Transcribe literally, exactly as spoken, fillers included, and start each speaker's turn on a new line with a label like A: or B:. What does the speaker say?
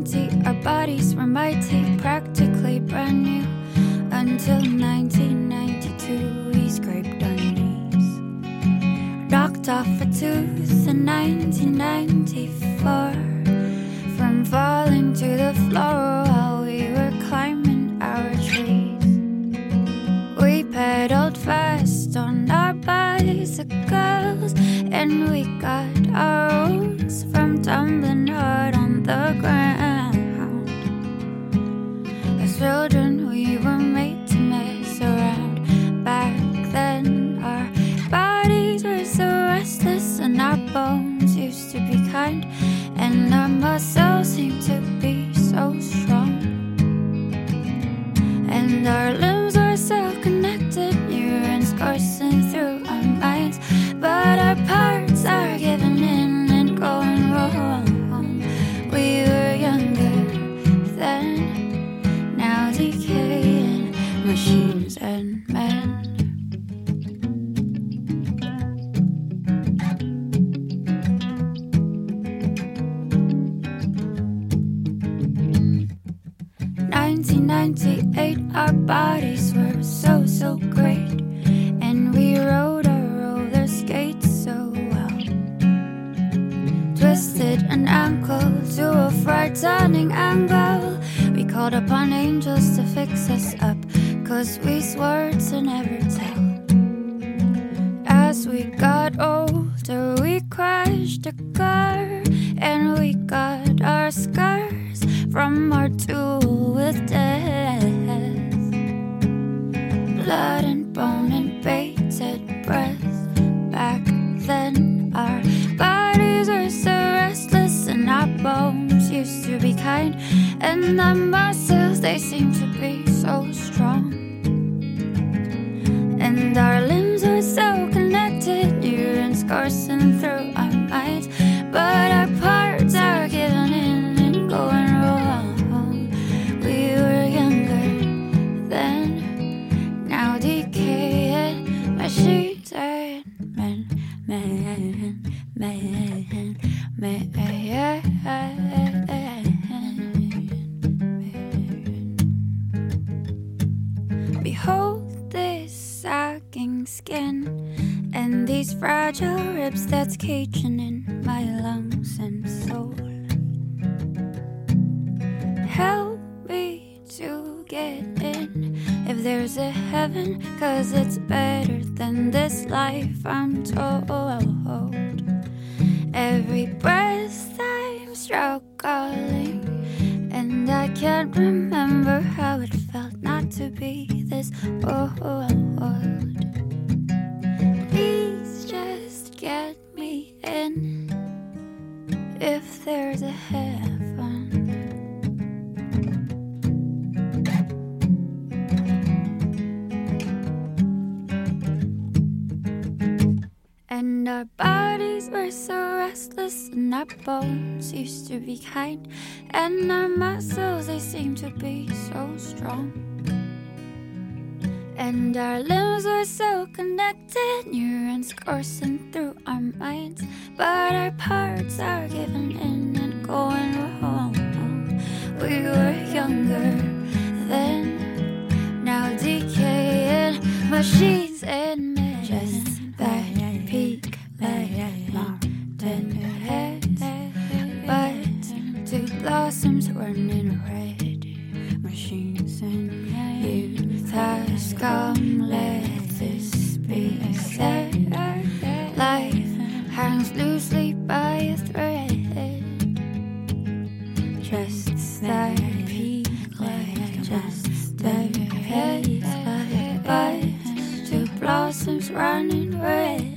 A: ninety, our bodies were mighty, practically brand new. Until nineteen ninety-two, we scraped our knees. Knocked off a tooth in nineteen ninety-four from falling to the floor while we were climbing our trees. We pedaled fast on our bicycles, and we got our wounds from tumbling hard on the ground. As children, we were made to mess around. Back then, our bodies were so restless, and our bones used to be kind, and our muscles seemed to be so strong. And our limbs were so connected, neurons coursing through our minds. But our parts are giving in and going wrong. We were younger then, now decaying machines and men. nineteen ninety-eight, our bodies were so, so great, and we rode our roller skates so well. Twisted an ankle to a frightening angle. We called upon angels to fix us up, 'cause we swore to never tell. As we got older, we crashed a car, and we got our scars from our duel with death. Blood and bone and bated breath. Back then, our bodies were so restless, and our bones used to be kind, and our muscles, they seemed to be so strong. And our limbs were so connected, neurons coursing through our minds. But our parts are giving in and going wrong. We were younger then, now decaying machines and men, men, men, men, men. Behold this sagging skin and these fragile ribs that's caging in my lungs and soul. Help me to get in, if there's a heaven, 'cause it's better than this life, I'm told. Every breath I'm struggling, and I can't remember how it felt not to be this old. Please just get me in, if there's a heaven. And our bodies were so restless, and our bones used to be kind, and our muscles, they seemed to be so strong. And our limbs were so connected, neurons coursing through our minds. But our parts are giving in and going wrong. We were younger then, now decaying machines and men. Just that peak mountain head, but two blossoms running red. Machines and youth has come, let this be said. Life hangs loosely by a thread. Just that peak, just that head, but two blossoms running red.